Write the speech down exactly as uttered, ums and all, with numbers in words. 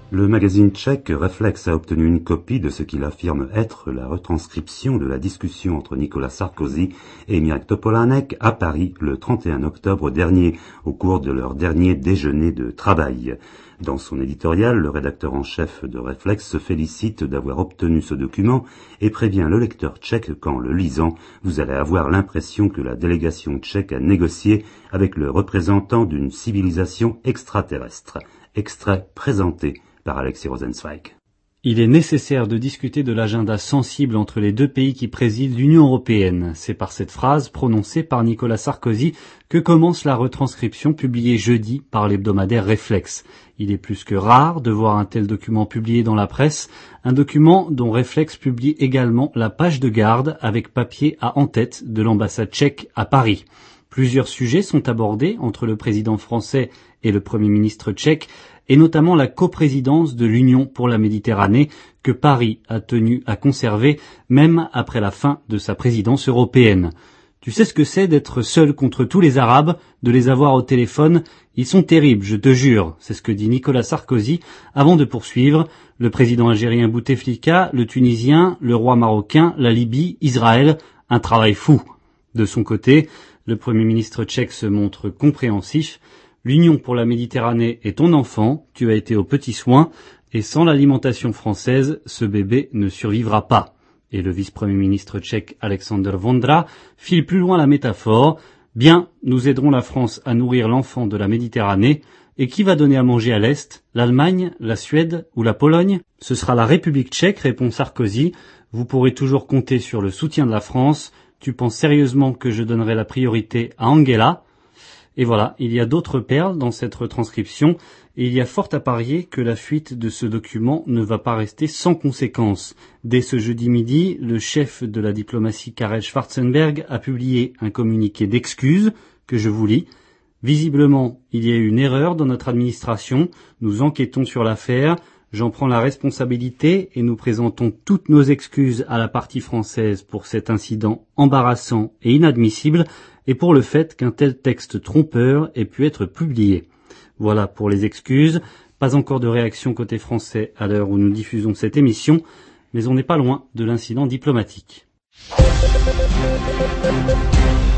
Le magazine tchèque Reflex a obtenu une copie de ce qu'il affirme être la retranscription de la discussion entre Nicolas Sarkozy et Mirek Topolánek à Paris le trente et un octobre dernier, au cours de leur dernier déjeuner de travail. Dans son éditorial, le rédacteur en chef de Reflex se félicite d'avoir obtenu ce document et prévient le lecteur tchèque qu'en le lisant, vous allez avoir l'impression que la délégation tchèque a négocié avec le représentant d'une civilisation extraterrestre. Extrait présenté par Alexis Rosenzweig. Il est nécessaire de discuter de l'agenda sensible entre les deux pays qui président l'Union européenne. C'est par cette phrase prononcée par Nicolas Sarkozy que commence la retranscription publiée jeudi par l'hebdomadaire Reflex. Il est plus que rare de voir un tel document publié dans la presse, un document dont Reflex publie également la page de garde avec papier à en-tête de l'ambassade tchèque à Paris. Plusieurs sujets sont abordés entre le président français et le Premier ministre tchèque, et notamment la coprésidence de l'Union pour la Méditerranée que Paris a tenu à conserver même après la fin de sa présidence européenne. Tu sais ce que c'est d'être seul contre tous les Arabes, de les avoir au téléphone? Ils sont terribles, je te jure, c'est ce que dit Nicolas Sarkozy avant de poursuivre. Le président algérien Bouteflika, le Tunisien, le roi marocain, la Libye, Israël, un travail fou. De son côté, le Premier ministre tchèque se montre compréhensif. L'Union pour la Méditerranée est ton enfant, tu as été aux petits soins, et sans l'alimentation française, ce bébé ne survivra pas. Et le vice-premier ministre tchèque Alexander Vondra file plus loin la métaphore. Bien, nous aiderons la France à nourrir l'enfant de la Méditerranée, et qui va donner à manger à l'Est? L'Allemagne, la Suède ou la Pologne? Ce sera la République tchèque, répond Sarkozy. Vous pourrez toujours compter sur le soutien de la France. Tu penses sérieusement que je donnerai la priorité à Angela? Et voilà, il y a d'autres perles dans cette retranscription, et il y a fort à parier que la fuite de ce document ne va pas rester sans conséquences. Dès ce jeudi midi, le chef de la diplomatie Karel Schwarzenberg a publié un communiqué d'excuses que je vous lis. Visiblement, il y a eu une erreur dans notre administration, nous enquêtons sur l'affaire, j'en prends la responsabilité et nous présentons toutes nos excuses à la partie française pour cet incident embarrassant et inadmissible, et pour le fait qu'un tel texte trompeur ait pu être publié. Voilà pour les excuses. Pas encore de réaction côté français à l'heure où nous diffusons cette émission, mais on n'est pas loin de l'incident diplomatique.